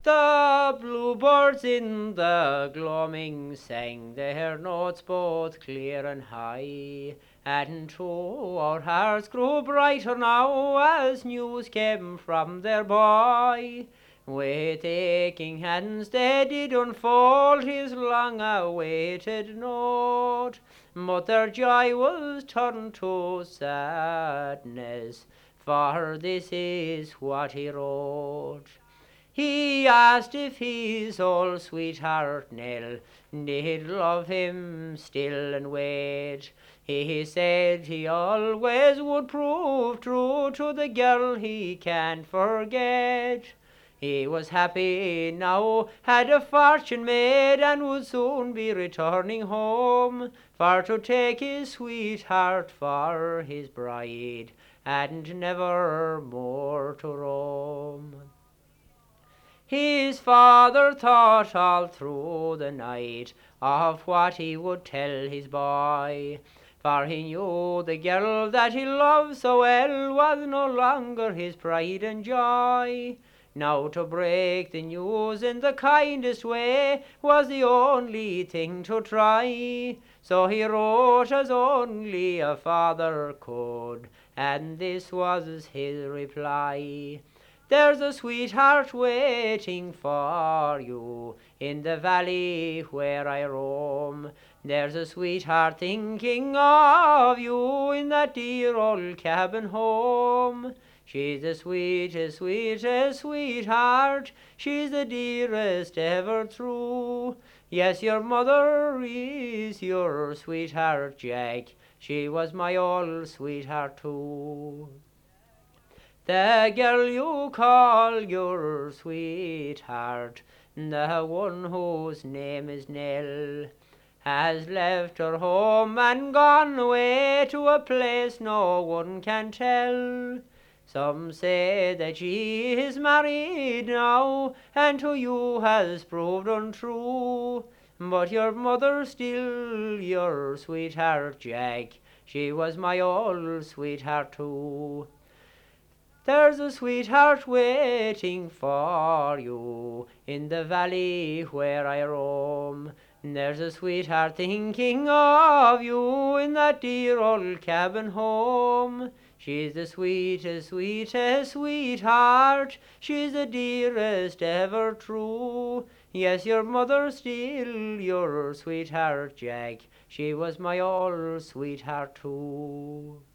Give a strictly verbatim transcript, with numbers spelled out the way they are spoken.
The bluebirds in the gloaming sang their notes both clear and high, and too our hearts grew brighter now as news came from their boy. With aching hands they did unfold his long-awaited note, but their joy was turned to sadness, for this is what he wrote. He asked if his old sweetheart Nell did love him still and wait. He said he always would prove true to the girl he can't forget. He was happy now, had a fortune made, and would soon be returning home, for to take his sweetheart for his bride, and never more to roam. His father thought all through the night of what he would tell his boy, for he knew the girl that he loved so well was no longer his pride and joy. Now to break the news in the kindest way was the only thing to try. So he wrote as only a father could, and this was his reply. There's a sweetheart waiting for you in the valley where I roam. There's a sweetheart thinking of you in that dear old cabin home. She's the sweetest, sweetest sweetheart, she's the dearest ever true. Yes, your mother is your sweetheart, Jack, she was my old sweetheart too. The girl you call your sweetheart, the one whose name is Nell, has left her home and gone away to a place no one can tell. Some say that she is married now, and to you has proved untrue. But your mother's still your sweetheart, Jack, she was my old sweetheart too. There's a sweetheart waiting for you in the valley where I roam. There's a sweetheart thinking of you in that dear old cabin home. She's the sweetest, sweetest sweetheart, she's the dearest ever true. Yes, your mother's still your sweetheart, Jack, she was my old sweetheart too.